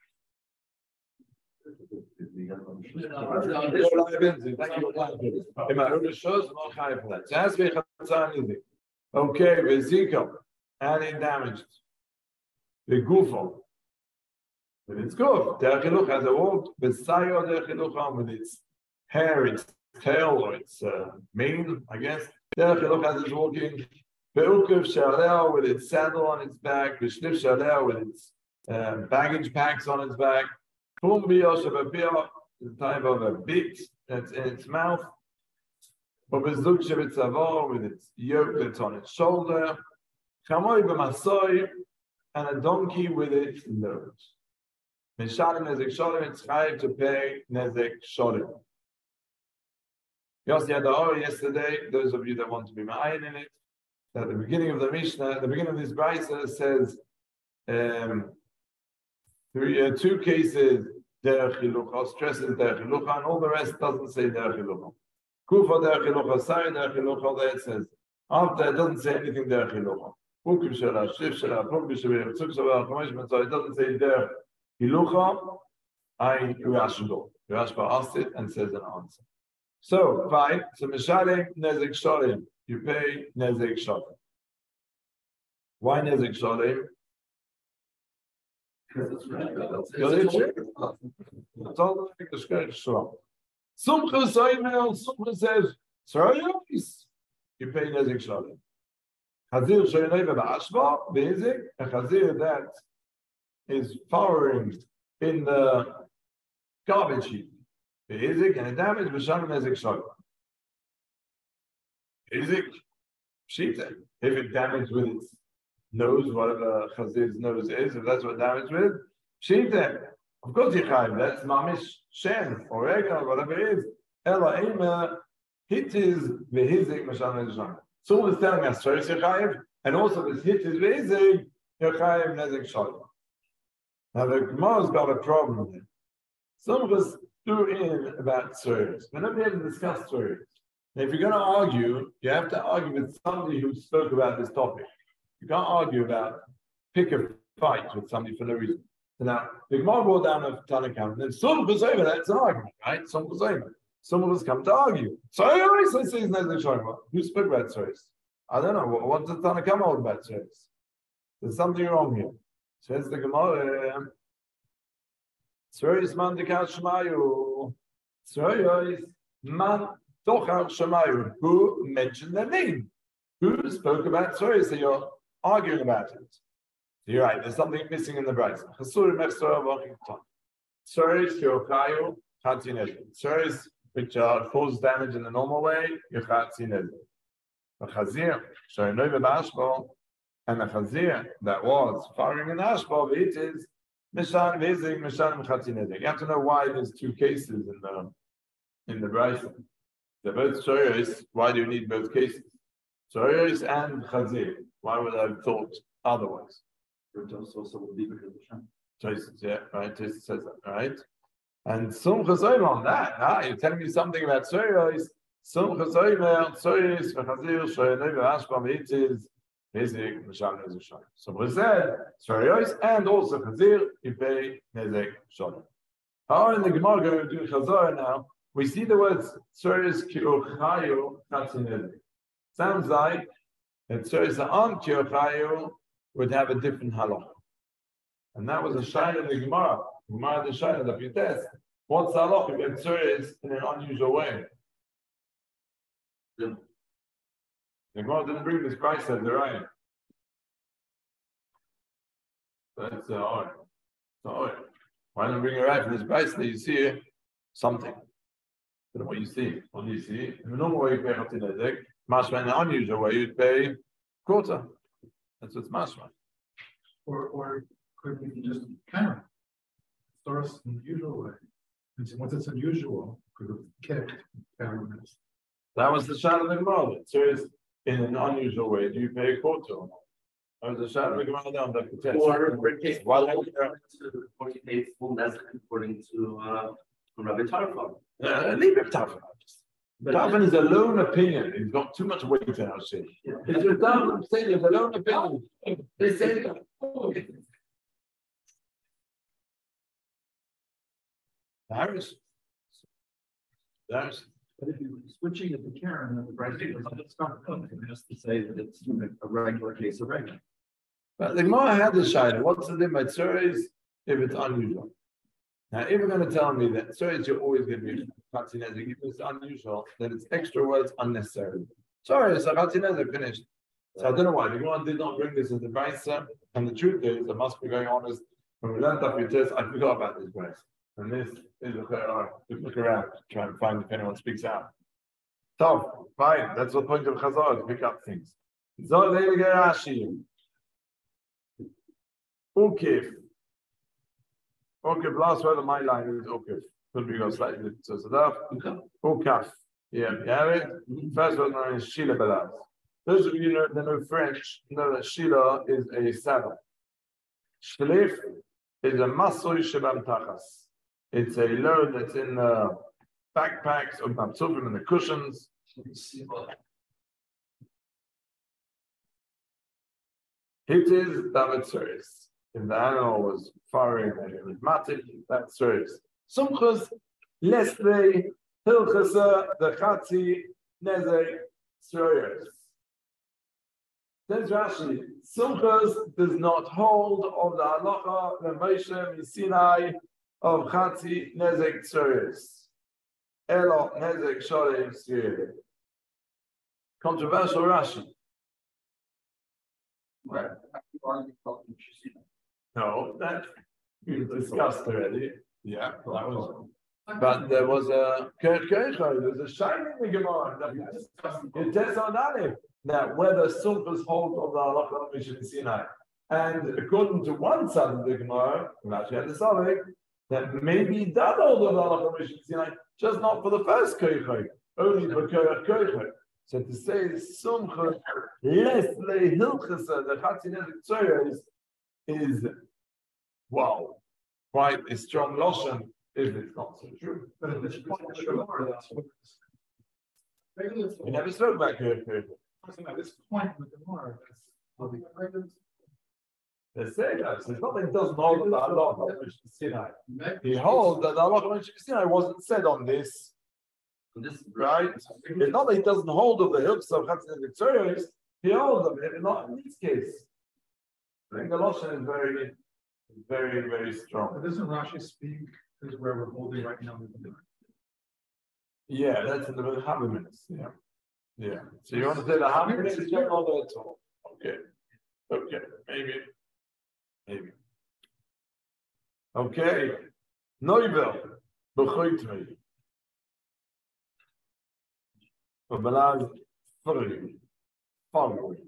Okay, vezika, and it damaged the gufo. But it's good. Derech Hiluch has a walk with Sayo Derech Hiluch with its hair, its tail, or its uh, mane, I guess. Derech Hiluch has its walking. Be'ukiv Shaleo with its saddle on its back. B'shnif Shaleo with its uh, baggage packs on its back. Kum Biyo Shababiyah is the type of a bit that's in its mouth. But B'zduk Shavitzavor with its yoke that's on its shoulder. Chamoy B'masoi and a donkey with its nose. Mishalim Nezek Sholim, it's chayiv to pay Nezek Sholim. Yossi had the Ori yesterday, those of you that want to be ma'ayin in it, at the beginning of the Mishnah, at the beginning of this Brisa says um, three, uh, two cases, Derech Hilucha, stresses Derech Hilucha, and all the rest doesn't say Derech Hilucha. Kufa Derech Hilucha, Sari Derech Hilucha, there it says, after it doesn't say anything Derech Hilucha. Ukim Shela, Shif Shela, Pukim Shela, Tzuk Shela, Chomesh Mitzvah, it doesn't say Derech Hilucha, I Rashba. Rashba asked it and says an answer. So, fine. So, Mishalim Nezek Sholim. You pay Nezek Sholim. Why Nezek Sholim? Because it's right. That's all the English Sholim. Sumcha Soimel, Sumcha says, sorry, you pay Nezek Sholim. Chazir Shoynei B'Ashba, Bezik, a Chazir that is following in the garbage heap. The Izik and the damage B'Shalom Nezek Sholim. Izik, Shita. If it damaged with its nose, whatever Chazir's nose is, if that's what damaged with, Shita. Of course, Yichayim, that's Mamish Shen or Rega, whatever it is. Ela Ema, hit is V'Hizik B'Shalom Nezek Sholim. Someone is telling us, Sharish Yichayim, and also this hit is V'Hizik, Yichayim Nezek Sholim. Now the Gemara's got a problem here. Some of us threw in about tzuris. We're not here to discuss tzuris. Now, if you're going to argue, you have to argue with somebody who spoke about this topic. You can't argue about, pick a fight with somebody for no reason. So now, the Gemara brought down a Tanakam, and then some of us over, that's an argument, right? Some of us over. Some of us come to argue. So I always say, who spoke about tzuris? I don't know. What, what does Tanakam hold about tzuris? There's something wrong here. Says the Gemara, Tzuris man dekar shemayu. Tzuris man tochar shemayu. Who mentioned their name? Who spoke about tzuris? So you're arguing about it. So you're right, there's something missing in the Brisa. Tzuris yochayu chatzinez. Tzuris which uh, causes damage in the normal way, yochatzinez. Chazir, shoynoi b'ashbo. And the chazir that was firing in Ashba, it is Mishan Vizik, Mishan Chatinezek. You have to know why there's two cases in the in the Brisa. They're both Shoyos. Why do you need both cases? Shoyos and chazir. Why would I have thought otherwise? Choices, yeah, right. Choices says that, right? And some chazir on that. Ah, you're telling me something about Shoyos. Some chazir, Shoyos, chazir, Shoyos, Ashba, it is. Nezek Mishan Nezek Sholim. So we said Tzariyos and also Chazir you pay Nezek Sholim. How in the Gemara going to do Chazar now? We see the words Tzariyos Kiochayu Chatzinezek. Sounds like that Tzariyos on Kiochayu would have a different halacha, and that was a shayla in the Gemara. Gemara the shayla the Putes. What's the halacha? If tzuris in an unusual way.
Yeah.
The Gemara didn't bring this price as the right. That's uh, all right. So, all right. Why don't you bring it right for this price that you see something? I don't know what you see. What do you see? In the normal way you pay chatzin nezek. Mashma in an unusual way you'd pay quarter. That's what's mashma.
Or, or could we just count? Source in the usual way. And so once it's unusual, could have kicked governments.
That was the shot of the Gemara. So it's in an unusual way. Do you pay a quarter or not? That was the shot of the Gemara down the test.
Or in case,
Why
well,
don't you-
or you pay full nezek according to uh, Rabbi Tarfon.
Uh, leave it tough. Darwin is a lone opinion. He's got too much weight in our shit. It's just Darwin saying it's a lone opinion. They say that. Harris. Harris.
But if you're switching it to Karen, then the price is not it has to say that it's a regular case of regular.
But the Gemara had the shayla. What's the limit by tzuris if it's unusual? Now, if you're going to tell me that tzuris you're always going to be chatzin nezek, if it's unusual, then it's extra words unnecessary. Sorry, so chatzin nezek finished. So I don't know why the Gemara did not bring this as the brisa, and the truth is, I must be going honest. When we learned that test, I forgot about this brisa, and this is a fair. Look around, try and find if anyone speaks out. So fine, that's the point of Chazal to pick up things. Zol Rashi. Ukif. Ukif, last word of my line is Ukif. Could be go slightly so Sadaf. Ukaf. Yeah, you have it? First word line is Shila Balaz. Those of you that know French know that Shila is a saddle. Shlif is a Masoy Shabam Tachas. It's a load that's in the backpacks of Matsufim and the cushions. It is David Suris. If the animal was foreign and it was matic, that's serious. Sumchus, Leslie, Hilchasa, the Chatzi, Nezek, serious. Says Rashi, Sumchus does not hold of the halacha, the Moshe, Sinai, of Chatzi, Nezek, serious. Elo, Nezek, Sholem, serious. Controversial Rashi.
Right.
No, that we discussed already. Yeah, that was. But there was a there was a shining in the Gemara that we discussed. It says on Aleph that whether Sulfas hold of the halacha Mishnah Sinai, and according to one side of the Gemara, Rashi had the Salek, that maybe that hold of the halacha Mishnah Sinai, just not for the first Koichay, only for Koich Koichay. So to say Sumcha less le hilchasa the Chatzinezik Tzorah is is wow, quite a strong lotion if it's not so true.
But at this point, the Gemara, that's what it's.
We never spoke about Koich.
At this point in the Gemara, that's how the
They say that. So it's not that he doesn't hold that the halacha of Mishnah Sinai. He holds that the halacha of Mishnah Sinai wasn't said on this.
This
Right? It's not that he doesn't hold of the hilchos of Chatzinezik Tzorah, he holds of it, not in this case. I think the lotion is very, very, very strong.
But doesn't Rashi speak is where we're holding right now?
Yeah, that's in the Haber minutes. Yeah. Yeah. So you want to say the Haber minutes is not all at all. Okay. Okay. Maybe. Maybe. Okay. Neuvel. Bechoitmei. Bebalad following. Following.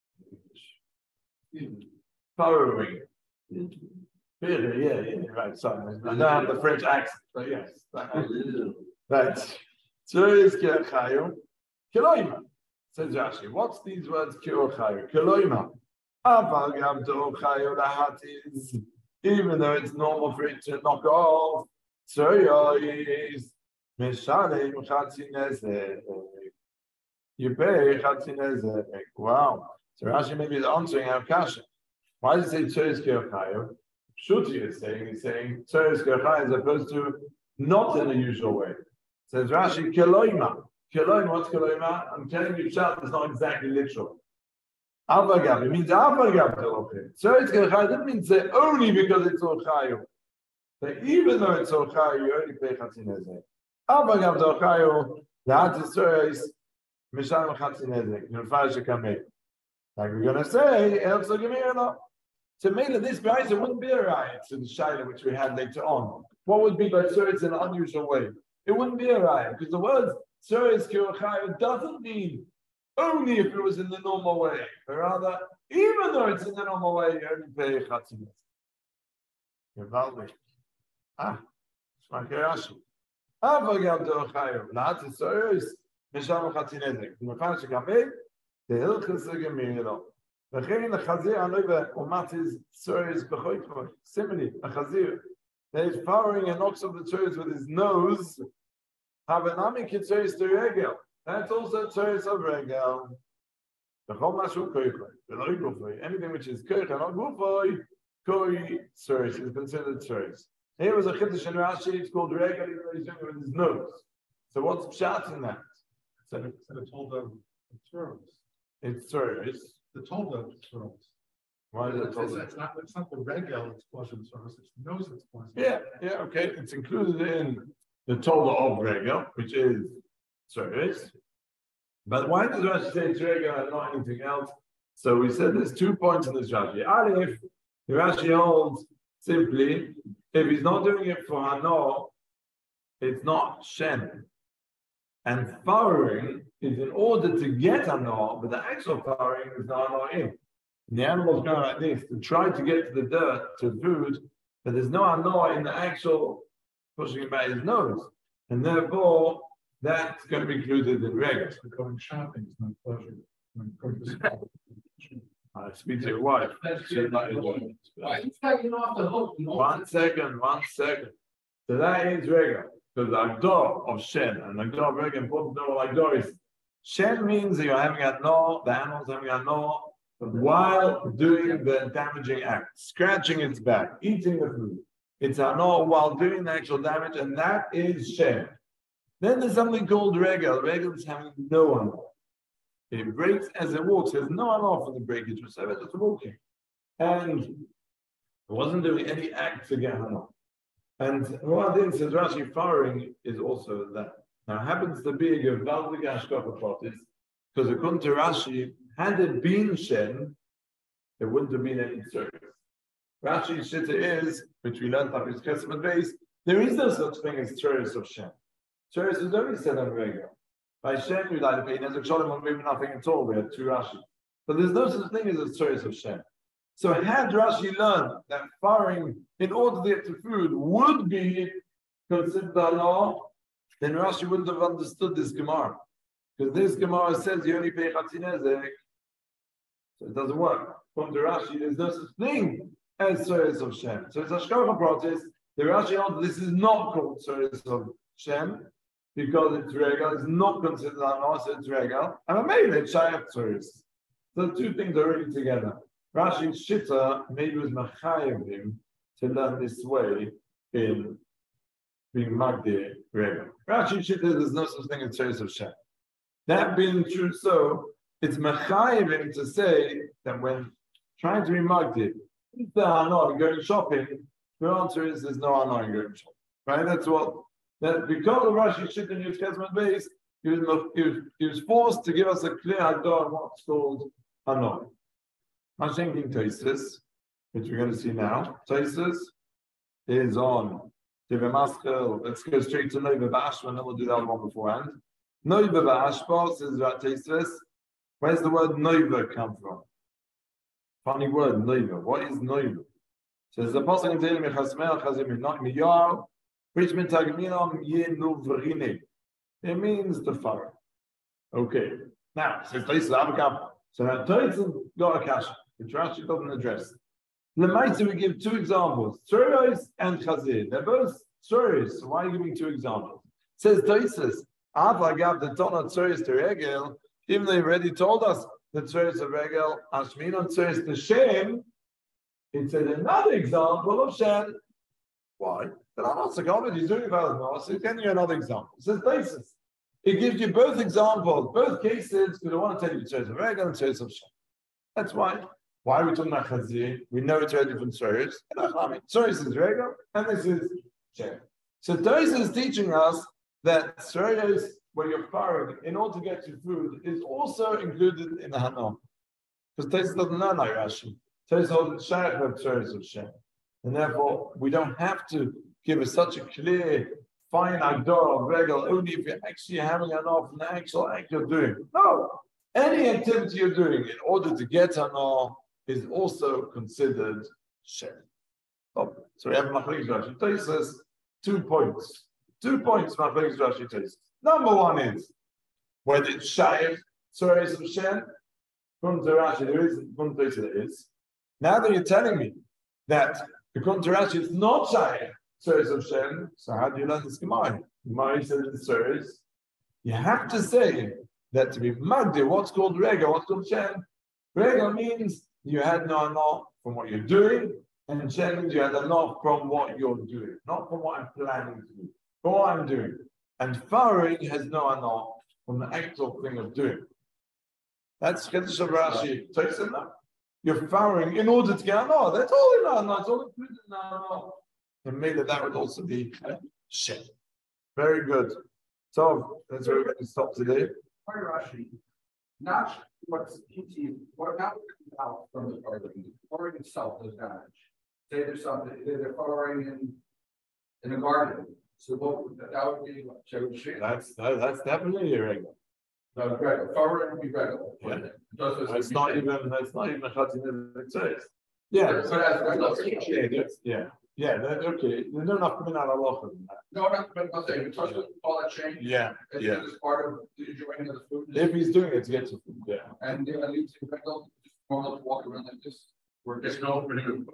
Following. Yeah, yeah, yeah, right. Sorry, I don't have the French accent, but yes. Right. Tzuris Kirchayu. Kiloima. Says Rashi. What's these words? Kirchayu. Kiloima. Aval Gam Chayu Lahatis. Even though it's normal for it to knock off. Tzuris. Mishalim Chatzinezek. You pay Chatzinezek. Wow. So Rashi maybe is answering our kasha. Why does it say Tzuris Kirchayu? Shuti is saying, he's saying Tzuris Kirchayu as opposed to not in the usual way. Says Rashi, Keloima. Keloima, what's Keloima? I'm telling you, Pshat is not exactly literal. Avagab, it means Avagab Telochim. Tzuris Kirchayu didn't mean say only because it's Orchayu. that even though it's Ochayu, you only pay Chatzin Nezek. Avagav the Ochayu, the Hatzis Misham Chatzin Nezek, Nufar Shekameh. Like we're going to say, El Sogemirno. To me, this price, it wouldn't be a riot to the Shaila which we had later on. What would be by Tzuris in an unusual way? It wouldn't be a riot because the word Tzuris Kirochayu doesn't mean only if it was in the normal way, but rather, even though it's in the normal way, you only pay Chatzin Nezek. Ah, Shmakerashi. Avagav the Ochayu, the Hatzis Misham Chatzin Nezek. Nufar Shekameh. The Hilchas Gemirlo. The Chayin the Chazir Anoiva Umatis Tzuris Bechoikoi. Similarly, a Chazir that is powering an ox of the Tzuris with his nose. Havanami Kitzuris to Regel. That's also Tzuris of Regel. The Chol Mashu Koikoi. The Loi Gufoi. Anything which is Koich and not Gufoi, Koi Tzuris is considered Tzuris. Here was a Chiddush in Rashi. It's called Regel. Even though he's doing it with his nose. So what's Pshat in that?
So it's told them Tzuris.
It's Tzuris.
The Tolda Tzuris.
Why is it
It's,
Tolda?
it's not, it's not the regel that's causing Tzuris, it's the nose that's causing.
Yeah, yeah, okay. It's included in the Tolda of Regel, which is Tzuris. But why does Rashi say it's Regel and not anything else? So we said there's two points in this Rashi. Aleph, the Rashi holds simply, if he's not doing it for Hano, it's not Shen. And furrowing is in order to get Hano, but the actual furrowing is not Hano in. And the animal's going like this to try to get to the dirt, to food, but there's no Hano in the actual pushing it by his nose. And therefore, that's going to be included in Regel.
Going shopping is not pleasure. When going to school.
I speak to your wife. She's not your wife.
Why you taking off the hook? You know?
One second, one second. So that is Regel. Because the Agdor of Shen and the Agdor of Regel, important to know what Agdor is. Shen means that you're having a no, the animal's having a no, while doing the damaging act, scratching its back, eating the food. It's a no while doing the actual damage, and that is Shen. Then there's something called Regel. Regel is having no ano. It breaks as it walks. There's no ano for the breakage, so it's just walking. And it wasn't doing any act to get ano. And one thing says Rashi firing is also that. Now it happens to be a Gevaldig Ashkafa Pratis, because according to Rashi, had it been Shen, there wouldn't have been any service. Rashi's Shitta is, which we learned from his Kesmet base, there is no such thing as Tzuris of Shen. Tzuris is only said on Regel. By Shen, we'd like to pay Nezek Shalom on maybe nothing at all. We had two Rashi. But there's no such thing as a Tzuris of Shen. So had Rashi learned that firing in order to get to food would be considered a law, then Rashi wouldn't have understood this Gemara. Because this Gemara says you only pay Chatzin Nezek. So it doesn't work. From the Rashi, there's no such thing as Tzuris of Shem. So it's a Shkocha protest. The Rashi holds this is not called Tzuris of Shem because it's Regel. It's not considered a law, so it's Regel. And I made it Shayach Tzuris. So the two things are really together. Rashi's Shitta maybe was Machayev him to learn this way in being Magdi Regel. Rashi's Shitta, there's no such thing as Tzuris of Shem. That being true, so it's Machayev him to say that when trying to be Magdi, if there are not going shopping, the answer is there's no annoying going shopping. Right? That's what that because of Rashi's Shitta in his Kesmet base, he was, he, was, he was forced to give us a clear idea on what's called annoying. I'm thinking Taisus, which we're going to see now. Taisus is on Tivei Maschel. Let's go straight to Noiva Ba'ashpa, and then we'll do that one beforehand. Noiva Ba'ashpa says that Taisus. Where's the word Noiva come from? Funny word, Noiva. What is Noiva? Says the Apostle in Tehillim Mechasmel Chazim not Miyar, which means Tagminam Yenuvrine. It means the fire. Okay. Now, says Taisus Avakam. So now Taisus got a kasha, which Rashi doesn't address. In the Maisa, we give two examples, Tzuris and Chazir. They're both Tzuris, so why are you giving two examples? It says Taisus, Ava gab the Tona Tzuris to Regel, even though they already told us the Tzuris of Regel, Ashmin on Tzuris to Shem, it said another example of Shem. Why? But I'm not so confident he's doing it more, so it's you another example. It says Taisus. It gives you both examples, both cases, because I want to tell you Tzuris of Regel and Tzuris of Shem. That's why. Why are we talking about chazir? We know it's already from Tzoros. I mean, Tzoros is regular, and this is Shem. So Tzoros is teaching us that Tzoros, where you're firing, in order to get your food, is also included in the Hana. Because Tzoros doesn't know like Rashi. Tzoros holds Shaykh of Tzoros of Shem. And therefore, we don't have to give us such a clear, fine agdor of regal only if you're actually having enough from the actual act you're doing. No! Any activity you're doing in order to get Hana is also considered Shem. Oh, so we have Machlekes Rashi Tosfos, two points. Two points Machlekes Rashi Tosfos. Number one is whether it's Shaykh, Tzoros of Shem, according to Rashi, there is, according to Tosfos, there is. Now that you're telling me that according to Rashi, it's not Shaykh, Tzoros of Shem, so how do you learn this Gemara? Gemara says it's Tzoros. You have to say that to be Magdir, what's called Rega, what's called Shem? Rega means you had no enough from what you're doing, and Shem means you had enough from what you're doing, not from what I'm planning to do, from what I'm doing. And firing has no enough from the actual thing of doing. That's Chiddush of Rashi. You're firing in order to get enough. That's all in enough. It's all included in enough. And maybe that would also be Shem. Very good. So that's where we're going to stop today.
Rashi, not what's what not out from the firing. Firing itself is damage. Say there's something they're firing in in a garden. So what that would be what?
That's that, that's definitely irregular.
No, regular. Firing would be regular.
Yeah.
Just
That's not even that's not even a chatin that says. Yeah.
So that's regular.
Yeah, that's, yeah. Yeah, they're, okay. They're not coming out a lot of that.
No, not but I'm saying touch all that change.
Yeah,
It's
yeah.
just part of the enjoying of the food.
If he's doing it to get to food, yeah.
And the leaves in regular, just normal to walk around like this. We're just no pretty good.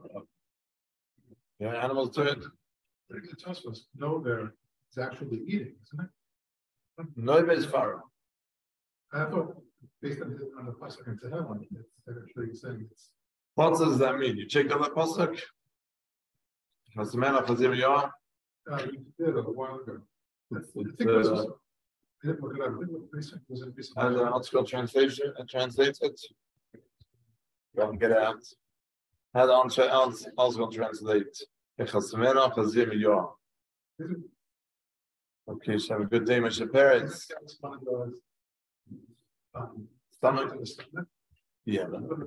Yeah, animals do it.
The Tosfos know they're it's actually eating, isn't it?
Nobody's far.
I thought based on the on the pasuk in Tehillim, it's they're actually saying it's
What does that mean? You checked out that pasuk? Has the man of Chazir Yah?
uh, we did a while ago. I
It's,
think
it's,
it was
uh,
I didn't look it up. I think it was was it based
and the article translation and translates it. Go and get it out. How the answer else also translate. Chazimena Chazir Yah. Okay, so have a good day, Mister Peretz.
one of those um,
Stomach.
stomach.
Yeah.